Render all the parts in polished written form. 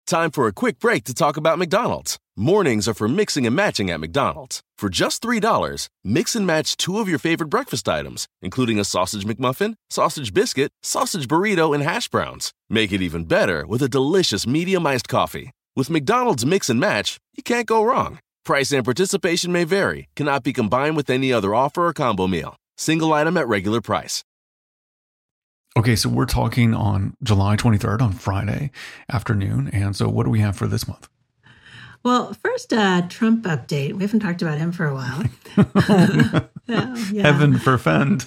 Time for a quick break to talk about McDonald's. Mornings are for mixing and matching at McDonald's. For just $3, mix and match 2 of your favorite breakfast items, including a sausage McMuffin, sausage biscuit, sausage burrito, and hash browns. Make it even better with a delicious medium iced coffee. With McDonald's Mix and Match, you can't go wrong. Price and participation may vary. Cannot be combined with any other offer or combo meal. Single item at regular price. Okay, so we're talking on July 23rd on Friday afternoon. And so what do we have for this month? Well, first, Trump update. We haven't talked about him for a while. Yeah. Heaven forfend.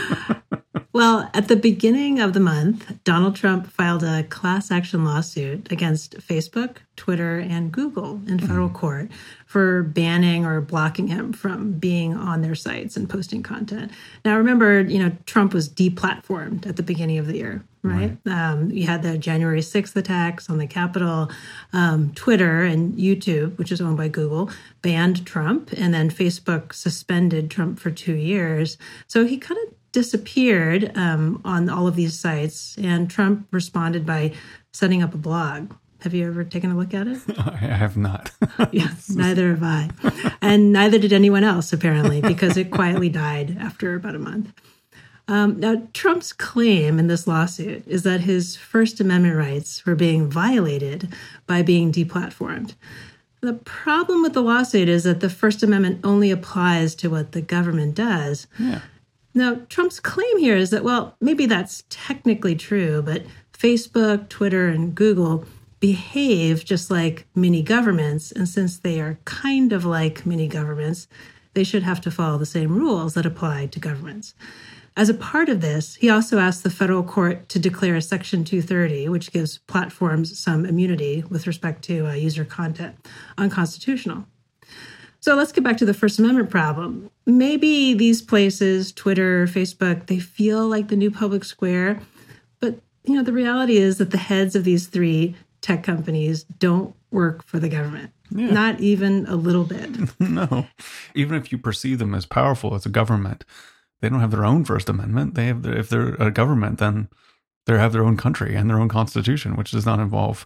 Well, at the beginning of the month, Donald Trump filed a class action lawsuit against Facebook, Twitter, and Google in federal court for banning or blocking him from being on their sites and posting content. Now, remember, Trump was deplatformed at the beginning of the year, right? You had the January 6th attacks on the Capitol. Twitter and YouTube, which is owned by Google, banned Trump, and then Facebook suspended Trump for 2 years. So he kind of disappeared on all of these sites, and Trump responded by setting up a blog. Have you ever taken a look at it? I have not. Yes, neither have I. And neither did anyone else, apparently, because it quietly died after about a month. Now, Trump's claim in this lawsuit is that his First Amendment rights were being violated by being deplatformed. The problem with the lawsuit is that the First Amendment only applies to what the government does. Yeah. Now, Trump's claim here is that, well, maybe that's technically true, but Facebook, Twitter, and Google behave just like mini governments. And since they are kind of like mini governments, they should have to follow the same rules that apply to governments. As a part of this, he also asked the federal court to declare Section 230, which gives platforms some immunity with respect to user content, unconstitutional. So let's get back to the First Amendment problem. Maybe these places, Twitter, Facebook, they feel like the new public square. But, the reality is that the heads of these 3 tech companies don't work for the government. Yeah. Not even a little bit. No. Even if you perceive them as powerful as a government, they don't have their own First Amendment. They have if they're a government, then they have their own country and their own constitution, which does not involve,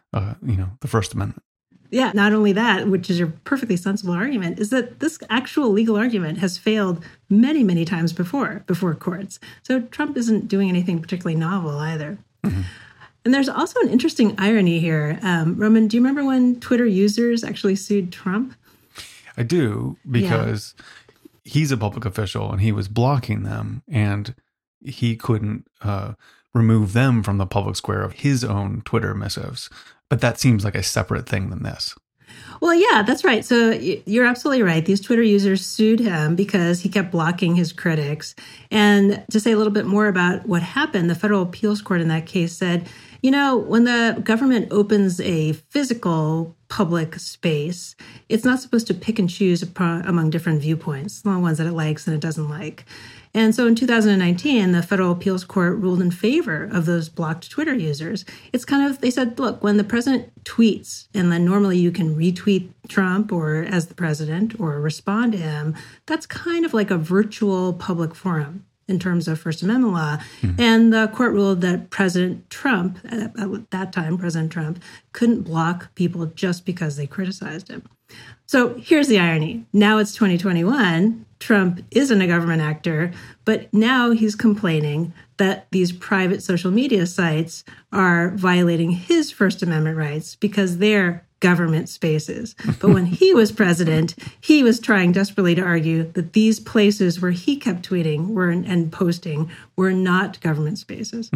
the First Amendment. Yeah, not only that, which is a perfectly sensible argument, is that this actual legal argument has failed many, many times before courts. So Trump isn't doing anything particularly novel either. Mm-hmm. And there's also an interesting irony here. Roman, do you remember when Twitter users actually sued Trump? I do, because he's a public official and he was blocking them, and he couldn't remove them from the public square of his own Twitter missives. But that seems like a separate thing than this. Well, yeah, that's right. So you're absolutely right. These Twitter users sued him because he kept blocking his critics. And to say a little bit more about what happened, the federal appeals court in that case said, when the government opens a physical public space, it's not supposed to pick and choose among different viewpoints, the ones that it likes and it doesn't like. And so in 2019, the federal appeals court ruled in favor of those blocked Twitter users. It's they said, look, when the president tweets, and then normally you can retweet Trump or as the president or respond to him, that's kind of like a virtual public forum in terms of First Amendment law. Mm-hmm. And the court ruled that President Trump, at that time, President Trump, couldn't block people just because they criticized him. So here's the irony. Now it's 2021. Trump isn't a government actor, but now he's complaining that these private social media sites are violating his First Amendment rights because they're government spaces. But when he was president, he was trying desperately to argue that these places where he kept tweeting and posting were not government spaces.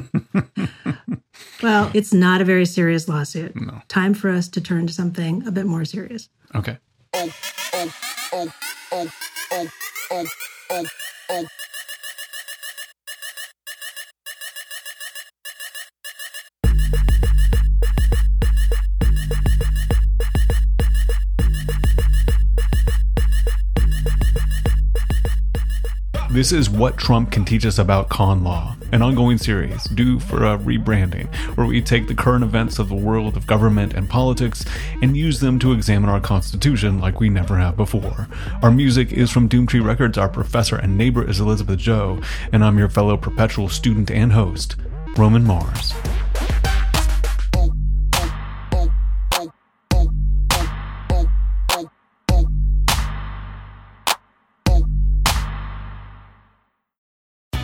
Well, it's not a very serious lawsuit. No. Time for us to turn to something a bit more serious. Okay. This is What Trump Can Teach Us About Con Law, an ongoing series due for a rebranding, where we take the current events of the world of government and politics and use them to examine our Constitution like we never have before. Our music is from Doomtree Records, our professor and neighbor is Elizabeth Joe, and I'm your fellow perpetual student and host, Roman Mars.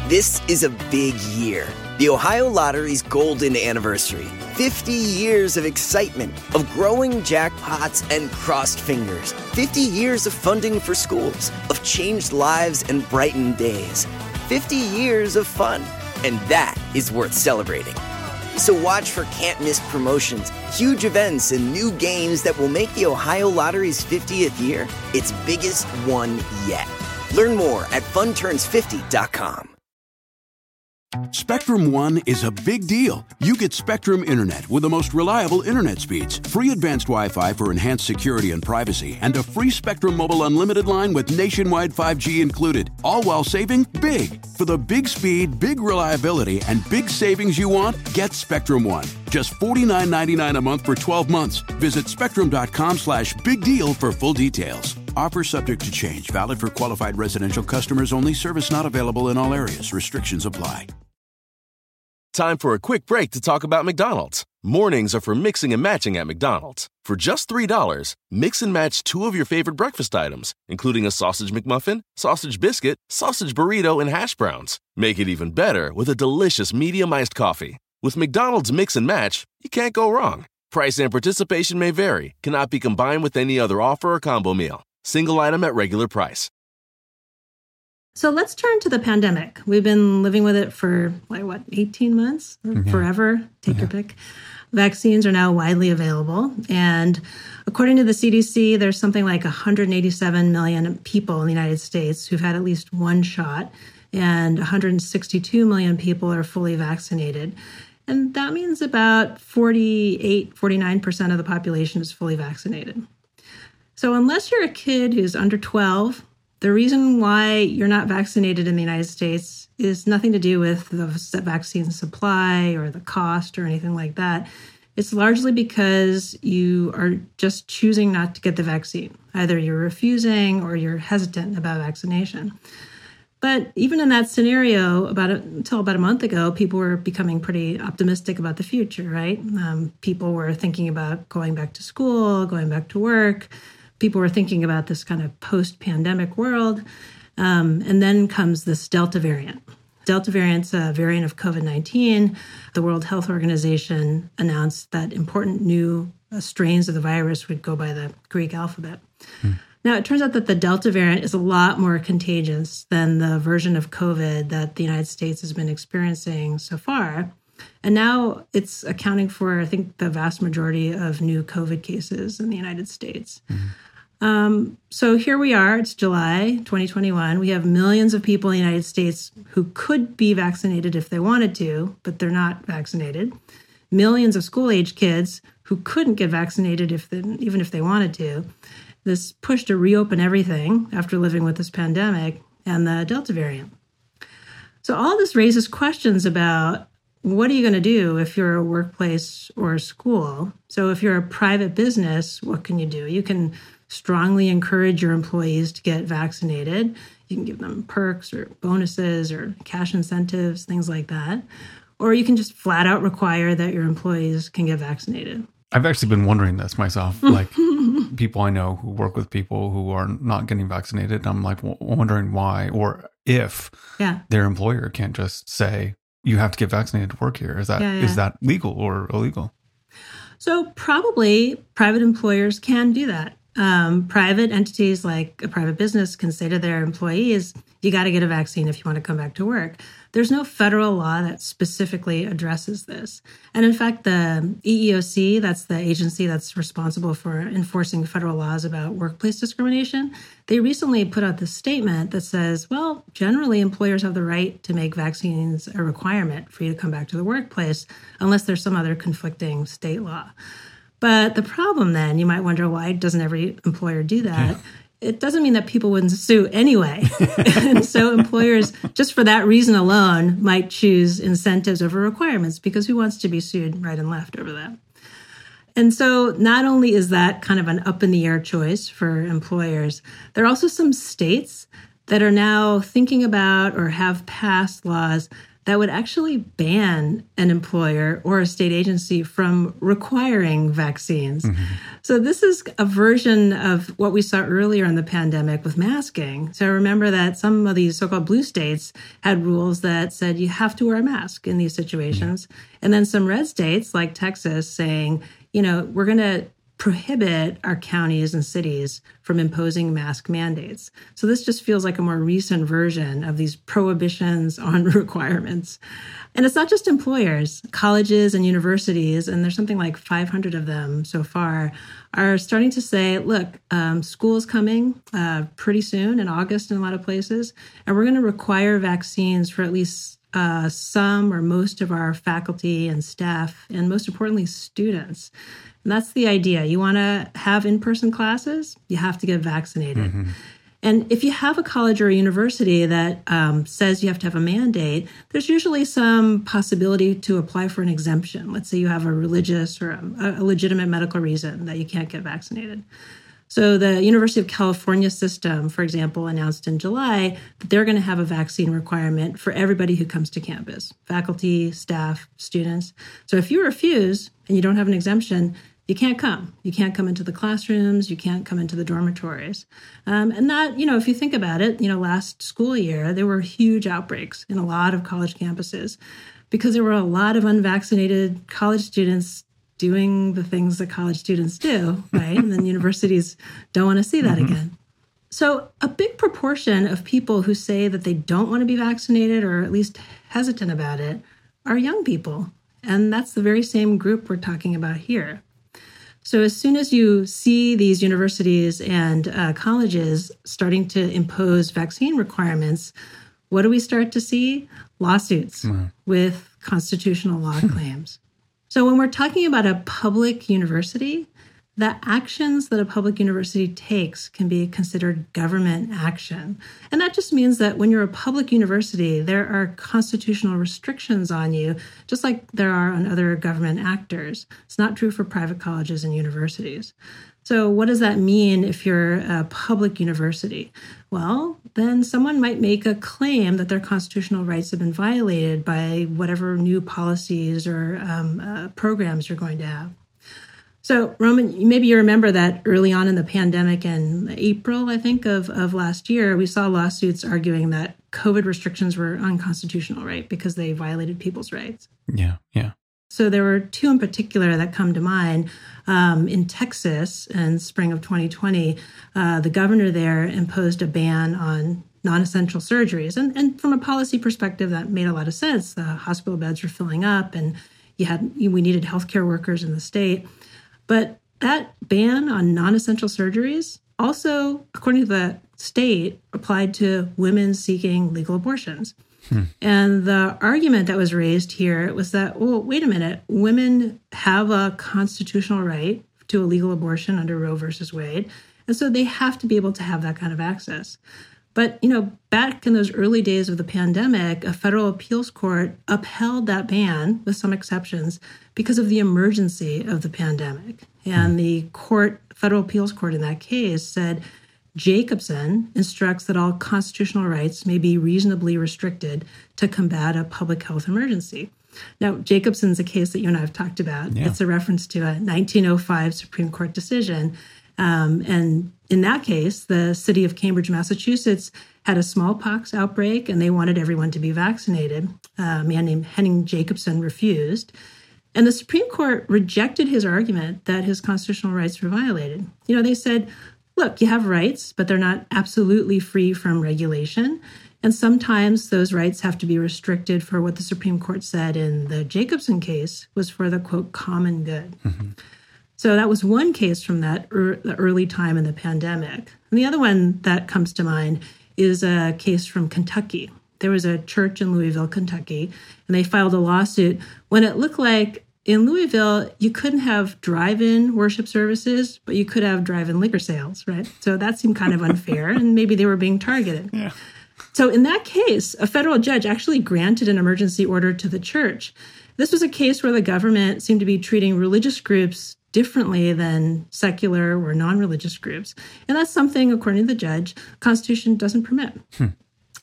This is a big year. The Ohio Lottery's golden anniversary. 50 years of excitement, of growing jackpots and crossed fingers. 50 years of funding for schools, of changed lives and brightened days. 50 years of fun. And that is worth celebrating. So watch for can't-miss promotions, huge events, and new games that will make the Ohio Lottery's 50th year its biggest one yet. Learn more at funturns50.com. Spectrum One is a big deal. You get Spectrum Internet with the most reliable internet speeds, free advanced Wi-Fi for enhanced security and privacy, and a free Spectrum Mobile Unlimited line with nationwide 5G included, all while saving big. For the big speed, big reliability, and big savings you want, get Spectrum One. Just $49.99 a month for 12 months. Visit spectrum.com/big deal for full details. Offer subject to change. Valid for qualified residential customers only. Service not available in all areas. Restrictions apply. Time for a quick break to talk about McDonald's. Mornings are for mixing and matching at McDonald's. For just $3, mix and match 2 of your favorite breakfast items, including a sausage McMuffin, sausage biscuit, sausage burrito, and hash browns. Make it even better with a delicious medium iced coffee. With McDonald's Mix and Match, you can't go wrong. Price and participation may vary. Cannot be combined with any other offer or combo meal. Single item at regular price. So let's turn to the pandemic. We've been living with it for, 18 months? Or forever? Take your pick. Vaccines are now widely available. And according to the CDC, there's something like 187 million people in the United States who've had at least one shot, and 162 million people are fully vaccinated. And that means about 49% of the population is fully vaccinated. So unless you're a kid who's under 12, the reason why you're not vaccinated in the United States is nothing to do with the vaccine supply or the cost or anything like that. It's largely because you are just choosing not to get the vaccine. Either you're refusing or you're hesitant about vaccination. But even in that scenario, until about a month ago, people were becoming pretty optimistic about the future, right? People were thinking about going back to school, going back to work. People were thinking about this kind of post-pandemic world. And then comes this Delta variant. Delta variant's a variant of COVID-19. The World Health Organization announced that important new strains of the virus would go by the Greek alphabet. Now, it turns out that the Delta variant is a lot more contagious than the version of COVID that the United States has been experiencing so far. And now it's accounting for, I think, the vast majority of new COVID cases in the United States. So here we are. It's July 2021. We have millions of people in the United States who could be vaccinated if they wanted to, but they're not vaccinated. Millions of school-age kids who couldn't get vaccinated even if they wanted to. This push to reopen everything after living with this pandemic and the Delta variant. So all this raises questions about what are you going to do if you're a workplace or a school? So if you're a private business, what can you do? You can strongly encourage your employees to get vaccinated. You can give them perks or bonuses or cash incentives, things like that. Or you can just flat out require that your employees can get vaccinated. I've actually been wondering this myself. Like people I know who work with people who are not getting vaccinated, I'm like wondering why or if their employer can't just say, you have to get vaccinated to work here. Is that legal or illegal? So probably private employers can do that. Private entities like a private business can say to their employees, you got to get a vaccine if you want to come back to work. There's no federal law that specifically addresses this. And in fact, the EEOC, that's the agency that's responsible for enforcing federal laws about workplace discrimination, they recently put out this statement that says, well, generally employers have the right to make vaccines a requirement for you to come back to the workplace unless there's some other conflicting state law. But the problem then, you might wonder, why doesn't every employer do that? It doesn't mean that people wouldn't sue anyway. And so employers, just for that reason alone, might choose incentives over requirements because who wants to be sued right and left over that? And so not only is that kind of an up-in-the-air choice for employers, there are also some states that are now thinking about or have passed laws that would actually ban an employer or a state agency from requiring vaccines. So this is a version of what we saw earlier in the pandemic with masking. So remember that some of these so-called blue states had rules that said you have to wear a mask in these situations. And then some red states like Texas saying, we're going to prohibit our counties and cities from imposing mask mandates. So this just feels like a more recent version of these prohibitions on requirements. And it's not just employers. Colleges and universities, and there's something like 500 of them so far, are starting to say, look, school is coming pretty soon in August in a lot of places, and we're going to require vaccines for at least some or most of our faculty and staff, and most importantly, students. And that's the idea. You want to have in-person classes, you have to get vaccinated. And if you have a college or a university that says you have to have a mandate, there's usually some possibility to apply for an exemption. Let's say you have a religious or a legitimate medical reason that you can't get vaccinated. So the University of California system, for example, announced in July that they're going to have a vaccine requirement for everybody who comes to campus, faculty, staff, students. So if you refuse and you don't have an exemption, you can't come. You can't come into the classrooms. You can't come into the dormitories. And that, if you think about it, last school year, there were huge outbreaks in a lot of college campuses because there were a lot of unvaccinated college students doing the things that college students do, right? And then universities don't want to see that again. So a big proportion of people who say that they don't want to be vaccinated or at least hesitant about it are young people. And that's the very same group we're talking about here. So as soon as you see these universities and colleges starting to impose vaccine requirements, what do we start to see? Lawsuits with constitutional law claims. So when we're talking about a public university, the actions that a public university takes can be considered government action. And that just means that when you're a public university, there are constitutional restrictions on you, just like there are on other government actors. It's not true for private colleges and universities. So what does that mean if you're a public university? Well, then someone might make a claim that their constitutional rights have been violated by whatever new policies or programs you're going to have. So, Roman, maybe you remember that early on in the pandemic in April, I think, of last year, we saw lawsuits arguing that COVID restrictions were unconstitutional, right? Because they violated people's rights. Yeah. So there were two in particular that come to mind. In Texas in spring of 2020, the governor there imposed a ban on non-essential surgeries. And from a policy perspective, that made a lot of sense. The hospital beds were filling up and we needed healthcare workers in the state. But that ban on non-essential surgeries also, according to the state, applied to women seeking legal abortions. And the argument that was raised here was that, well, wait a minute, women have a constitutional right to a legal abortion under Roe versus Wade, and so they have to be able to have that kind of access. But, back in those early days of the pandemic, a federal appeals court upheld that ban with some exceptions because of the emergency of the pandemic. And the federal appeals court in that case said, Jacobson instructs that all constitutional rights may be reasonably restricted to combat a public health emergency. Now, Jacobson's a case that you and I have talked about. Yeah. It's a reference to a 1905 Supreme Court decision. And in that case, the city of Cambridge, Massachusetts, had a smallpox outbreak, and they wanted everyone to be vaccinated. A man named Henning Jacobson refused. And the Supreme Court rejected his argument that his constitutional rights were violated. They said, look, you have rights, but they're not absolutely free from regulation. And sometimes those rights have to be restricted for what the Supreme Court said in the Jacobson case was for the, quote, common good. So that was one case from that the early time in the pandemic. And the other one that comes to mind is a case from Kentucky. There was a church in Louisville, Kentucky, and they filed a lawsuit when it looked like in Louisville, you couldn't have drive-in worship services, but you could have drive-in liquor sales, right? So that seemed kind of unfair, and maybe they were being targeted. Yeah. So in that case, a federal judge actually granted an emergency order to the church. This was a case where the government seemed to be treating religious groups differently than secular or non-religious groups. And that's something, according to the judge, the Constitution doesn't permit.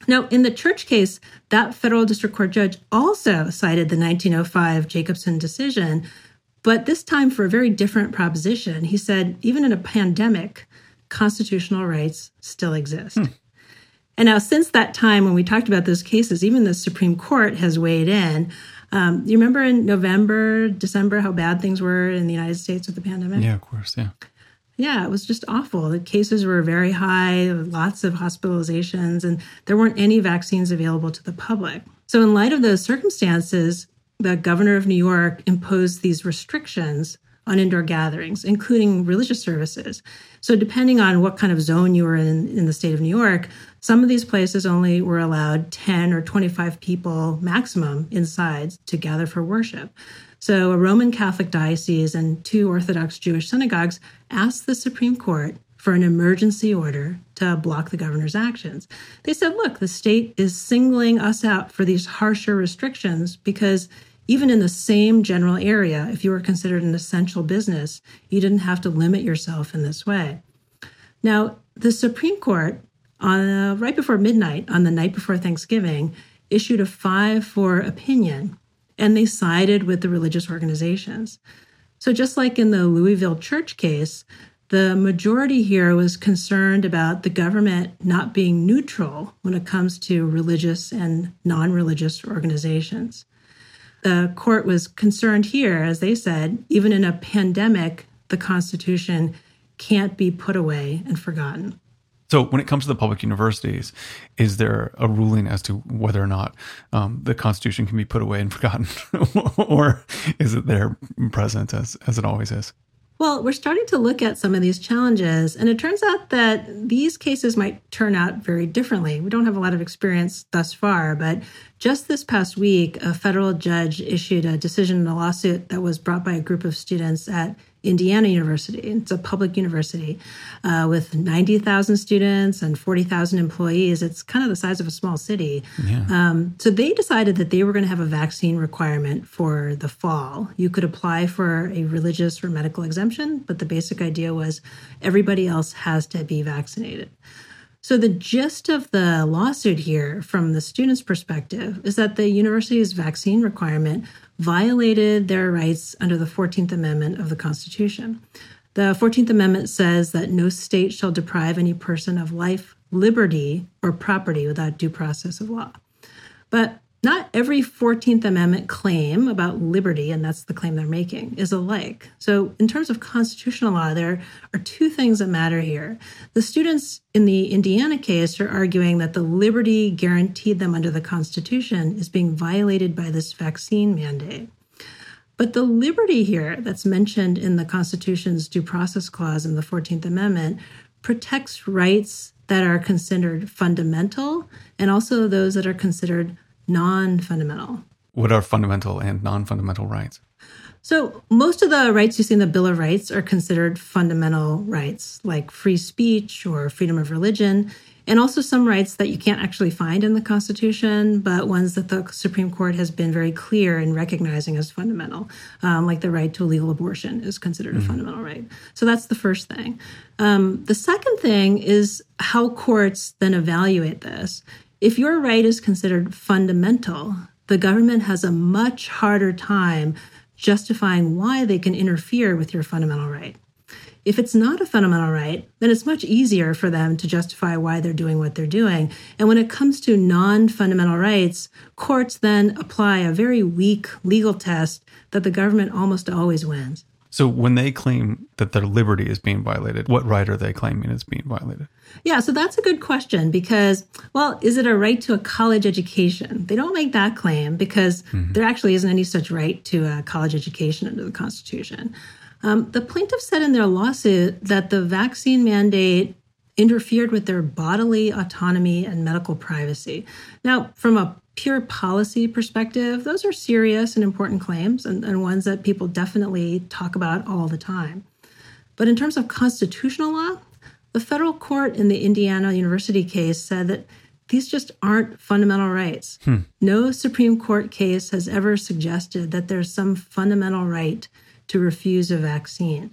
Now, in the Church case, that federal district court judge also cited the 1905 Jacobson decision, but this time for a very different proposition. He said, even in a pandemic, constitutional rights still exist. And now, since that time when we talked about those cases, even the Supreme Court has weighed in. You remember in November, December, how bad things were in the United States with the pandemic? Yeah, of course, yeah. Yeah, it was just awful. The cases were very high, lots of hospitalizations, and there weren't any vaccines available to the public. So in light of those circumstances, the governor of New York imposed these restrictions on indoor gatherings, including religious services. So depending on what kind of zone you were in the state of New York, some of these places only were allowed 10 or 25 people maximum inside to gather for worship. So a Roman Catholic diocese and 2 Orthodox Jewish synagogues asked the Supreme Court for an emergency order to block the governor's actions. They said, look, the state is singling us out for these harsher restrictions because even in the same general area, if you were considered an essential business, you didn't have to limit yourself in this way. Now, the Supreme Court, right before midnight, on the night before Thanksgiving, issued a 5-4 opinion, and they sided with the religious organizations. So just like in the Louisville Church case, the majority here was concerned about the government not being neutral when it comes to religious and non-religious organizations. The court was concerned here, as they said, even in a pandemic, the Constitution can't be put away and forgotten. So when it comes to the public universities, is there a ruling as to whether or not the Constitution can be put away and forgotten? Or is it there present as it always is? Well, we're starting to look at some of these challenges, and it turns out that these cases might turn out very differently. We don't have a lot of experience thus far, but just this past week, a federal judge issued a decision in a lawsuit that was brought by a group of students at Indiana University. It's a public university with 90,000 students and 40,000 employees. It's kind of the size of a small city. Yeah. So they decided that they were going to have a vaccine requirement for the fall. You could apply for a religious or medical exemption, but the basic idea was everybody else has to be vaccinated. So the gist of the lawsuit here, from the students' perspective, is that the university's vaccine requirement violated their rights under the 14th Amendment of the Constitution. The 14th Amendment says that no state shall deprive any person of life, liberty, or property without due process of law. But not every 14th Amendment claim about liberty, and that's the claim they're making, is alike. So in terms of constitutional law, there are 2 things that matter here. The students in the Indiana case are arguing that the liberty guaranteed them under the Constitution is being violated by this vaccine mandate. But the liberty here that's mentioned in the Constitution's Due Process Clause in the 14th Amendment protects rights that are considered fundamental and also those that are considered non-fundamental. What are fundamental and non-fundamental rights? So most of the rights you see in the Bill of Rights are considered fundamental rights, like free speech or freedom of religion, and also some rights that you can't actually find in the Constitution, but ones that the Supreme Court has been very clear in recognizing as fundamental, like the right to a legal abortion is considered a fundamental right. So that's the first thing. The second thing is how courts then evaluate this. If your right is considered fundamental, the government has a much harder time justifying why they can interfere with your fundamental right. If it's not a fundamental right, then it's much easier for them to justify why they're doing what they're doing. And when it comes to non-fundamental rights, courts then apply a very weak legal test that the government almost always wins. So when they claim that their liberty is being violated, what right are they claiming is being violated? Yeah, so that's a good question because, well, is it a right to a college education? They don't make that claim because there actually isn't any such right to a college education under the Constitution. The plaintiffs said in their lawsuit that the vaccine mandate interfered with their bodily autonomy and medical privacy. Now, from a pure policy perspective, those are serious and important claims and ones that people definitely talk about all the time. But in terms of constitutional law, the federal court in the Indiana University case said that these just aren't fundamental rights. No Supreme Court case has ever suggested that there's some fundamental right to refuse a vaccine.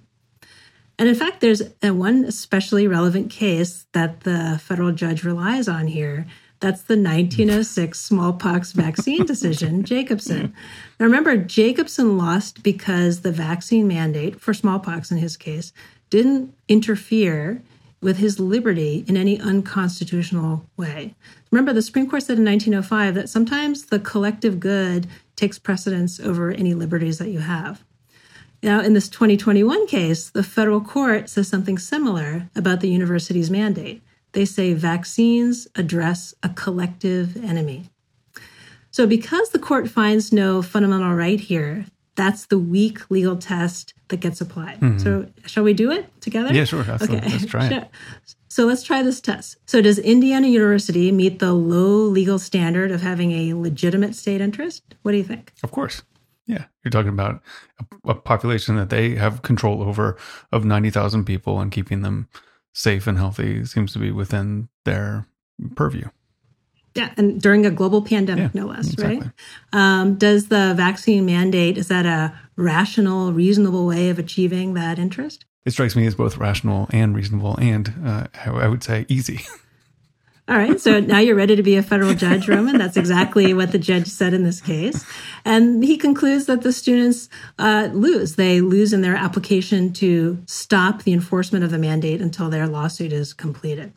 And in fact, there's one especially relevant case that the federal judge relies on here That's the 1906 smallpox vaccine decision, Jacobson. Now remember, Jacobson lost because the vaccine mandate, for smallpox in his case, didn't interfere with his liberty in any unconstitutional way. Remember, the Supreme Court said in 1905 that sometimes the collective good takes precedence over any liberties that you have. Now, in this 2021 case, the federal court says something similar about the university's mandate. They say vaccines address a collective enemy. So because the court finds no fundamental right here, that's the weak legal test that gets applied. Mm-hmm. So shall we do it together? Yeah, sure. Let's try it. So let's try this test. So does Indiana University meet the low legal standard of having a legitimate state interest? What do you think? Of course. Yeah. You're talking about a population that they have control over of 90,000 people, and keeping them safe and healthy seems to be within their purview. Yeah, and during a global pandemic, no less, exactly. Right? Does the vaccine mandate, is that a rational, reasonable way of achieving that interest? It strikes me as both rational and reasonable, and I would say easy. All right, so now you're ready to be a federal judge, Roman. That's exactly what the judge said in this case. And he concludes that the students lose. They lose in their application to stop the enforcement of the mandate until their lawsuit is completed.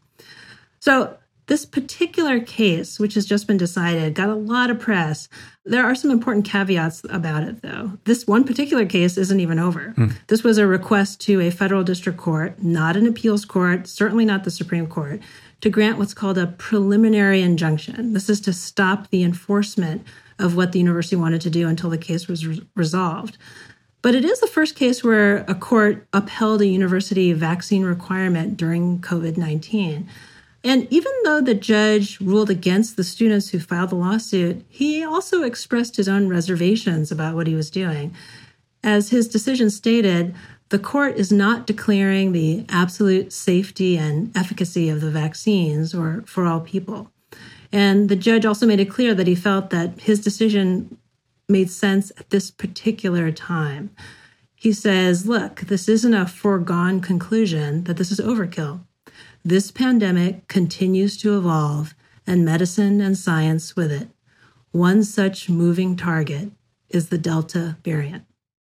So this particular case, which has just been decided, got a lot of press. There are some important caveats about it, though. This one particular case isn't even over. This was a request to a federal district court, not an appeals court, certainly not the Supreme Court, to grant what's called a preliminary injunction. This is to stop the enforcement of what the university wanted to do until the case was resolved. But it is the first case where a court upheld a university vaccine requirement during COVID-19. And even though the judge ruled against the students who filed the lawsuit, he also expressed his own reservations about what he was doing. As his decision stated, the court is not declaring the absolute safety and efficacy of the vaccines or for all people. And the judge also made it clear that he felt that his decision made sense at this particular time. He says, look, this isn't a foregone conclusion that this is overkill. This pandemic continues to evolve, and medicine and science with it. One such moving target is the Delta variant.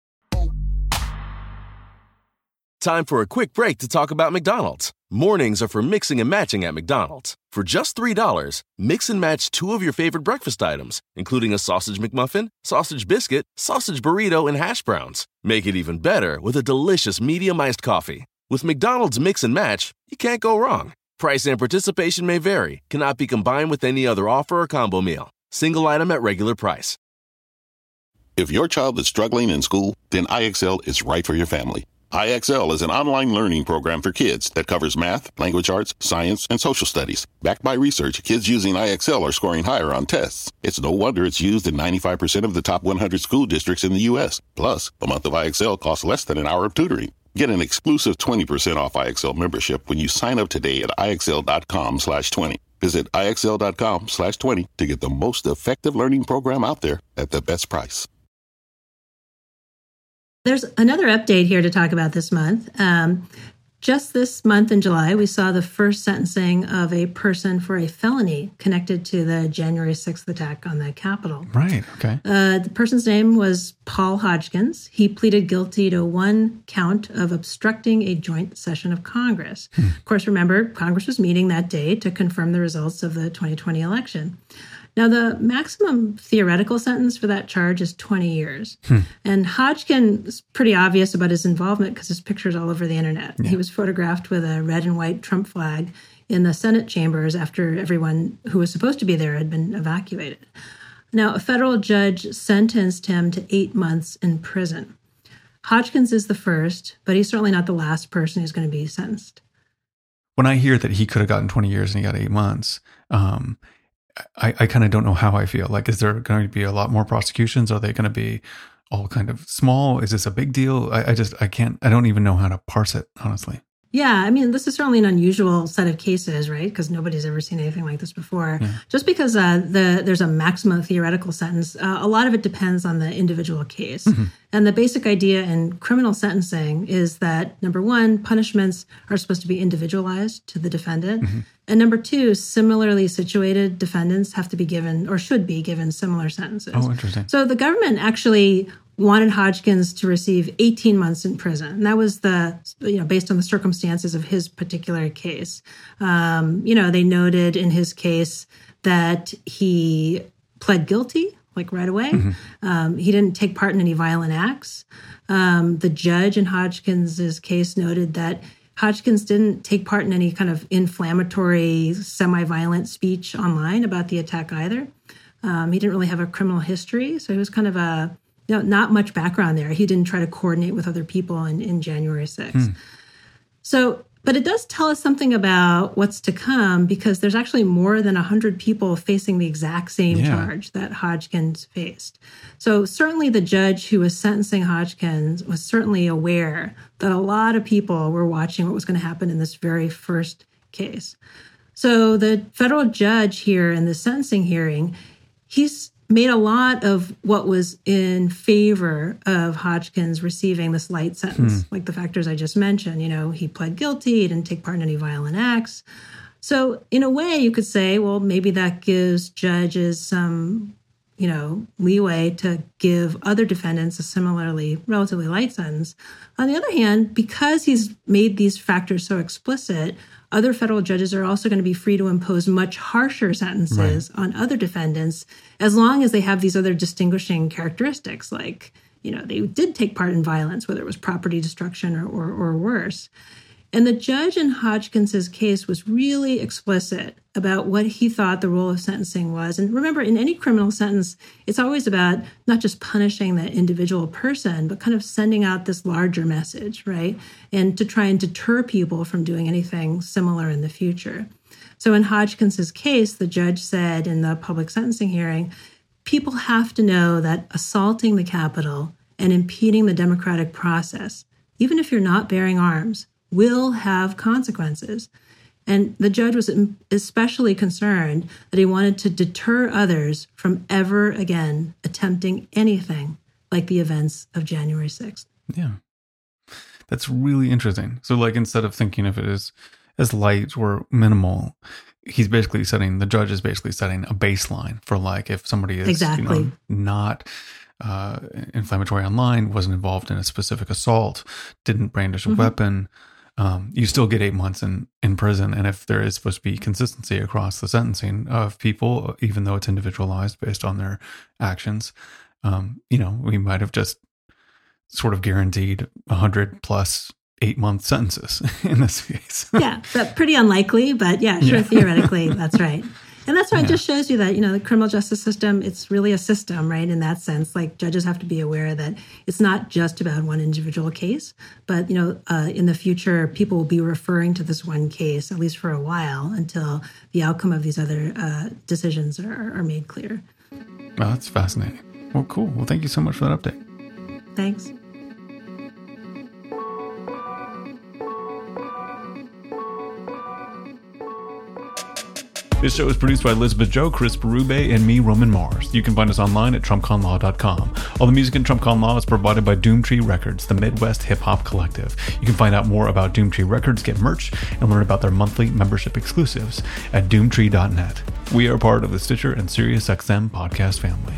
Time for a quick break to talk about McDonald's. Mornings are for mixing and matching at McDonald's. For just $3, mix and match 2 of your favorite breakfast items, including a sausage McMuffin, sausage biscuit, sausage burrito, and hash browns. Make it even better with a delicious medium iced coffee. With McDonald's Mix and Match, you can't go wrong. Price and participation may vary. Cannot be combined with any other offer or combo meal. Single item at regular price. If your child is struggling in school, then IXL is right for your family. IXL is an online learning program for kids that covers math, language arts, science, and social studies. Backed by research, kids using IXL are scoring higher on tests. It's no wonder it's used in 95% of the top 100 school districts in the U.S. Plus, a month of IXL costs less than an hour of tutoring. Get an exclusive 20% off IXL membership when you sign up today at IXL.com/20. Visit IXL.com/20 to get the most effective learning program out there at the best price. There's another update here to talk about this month. Just this month in July, we saw the first sentencing of a person for a felony connected to the January 6th attack on the Capitol. Right, okay. The person's name was Paul Hodgkins. He pleaded guilty to 1 count of obstructing a joint session of Congress. Of course, remember, Congress was meeting that day to confirm the results of the 2020 election. Now, the maximum theoretical sentence for that charge is 20 years. And Hodgkin is pretty obvious about his involvement because his picture's all over the internet. Yeah. He was photographed with a red and white Trump flag in the Senate chambers after everyone who was supposed to be there had been evacuated. Now, a federal judge sentenced him to 8 months in prison. Hodgkins is the first, but he's certainly not the last person who's going to be sentenced. When I hear that he could have gotten 20 years and he got 8 months, I kind of don't know how I feel. Like, is there going to be a lot more prosecutions? Are they going to be all kind of small? Is this a big deal? I don't even know how to parse it, honestly. Yeah, I mean, this is certainly an unusual set of cases, right? Because nobody's ever seen anything like this before. Yeah. Just because there's a maximum theoretical sentence, a lot of it depends on the individual case. Mm-hmm. And the basic idea in criminal sentencing is that, number one, punishments are supposed to be individualized to the defendant. Mm-hmm. And number two, similarly situated defendants have to be given or should be given similar sentences. Oh, interesting. So the government actually wanted Hodgkins to receive 18 months in prison. And that was based on the circumstances of his particular case. They noted in his case that he pled guilty, like right away. Mm-hmm. He didn't take part in any violent acts. The judge in Hodgkins's case noted that Hodgkins didn't take part in any kind of inflammatory, semi-violent speech online about the attack either. He didn't really have a criminal history, so he was kind of not much background there. He didn't try to coordinate with other people in January 6th. But it does tell us something about what's to come, because there's actually more than 100 people facing the exact same charge that Hodgkins faced. So certainly the judge who was sentencing Hodgkins was certainly aware that a lot of people were watching what was going to happen in this very first case. So the federal judge here in the sentencing hearing, he's made a lot of what was in favor of Hodgkins receiving this light sentence, like the factors I just mentioned. He pled guilty, he didn't take part in any violent acts. So in a way, you could say, well, maybe that gives judges some, leeway to give other defendants a similarly relatively light sentence. On the other hand, because he's made these factors so explicit, other federal judges are also going to be free to impose much harsher sentences on other defendants, as long as they have these other distinguishing characteristics, like, they did take part in violence, whether it was property destruction or worse. And the judge in Hodgkins's case was really explicit about what he thought the role of sentencing was. And remember, in any criminal sentence, it's always about not just punishing the individual person, but kind of sending out this larger message, right? And to try and deter people from doing anything similar in the future. So in Hodgkins's case, the judge said in the public sentencing hearing, people have to know that assaulting the Capitol and impeding the democratic process, even if you're not bearing arms, will have consequences. And the judge was especially concerned that he wanted to deter others from ever again attempting anything like the events of January 6th. Yeah. That's really interesting. So instead of thinking of it as light or minimal, the judge is basically setting a baseline for if somebody is not inflammatory online, wasn't involved in a specific assault, didn't brandish a weapon, you still get 8 months in prison. And if there is supposed to be consistency across the sentencing of people, even though it's individualized based on their actions, we might have just sort of guaranteed 100 plus 8-month sentences in this case. Yeah, but pretty unlikely, but theoretically, that's right. And that's why it just shows you that, the criminal justice system, it's really a system, right? In that sense, judges have to be aware that it's not just about one individual case, but, in the future, people will be referring to this one case, at least for a while, until the outcome of these other decisions are made clear. Well, that's fascinating. Well, cool. Well, thank you so much for that update. Thanks. This show is produced by Elizabeth Joe, Chris Berube, and me, Roman Mars. You can find us online at TrumpConLaw.com. All the music in TrumpCon Law is provided by Doomtree Records, the Midwest hip-hop collective. You can find out more about Doomtree Records, get merch, and learn about their monthly membership exclusives at Doomtree.net. We are part of the Stitcher and SiriusXM podcast family.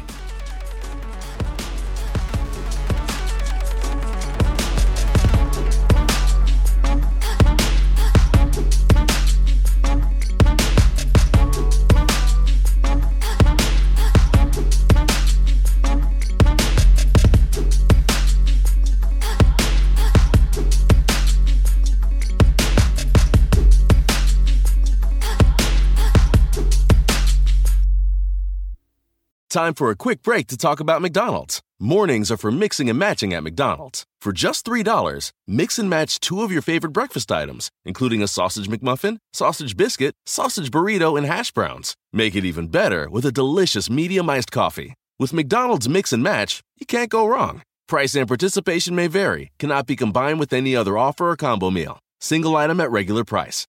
Time for a quick break to talk about McDonald's. Mornings are for mixing and matching at McDonald's. For just $3, mix and match 2 of your favorite breakfast items, including a sausage McMuffin, sausage biscuit, sausage burrito, and hash browns. Make it even better with a delicious medium iced coffee. With McDonald's Mix and Match, you can't go wrong. Price and participation may vary, cannot be combined with any other offer or combo meal. Single item at regular price.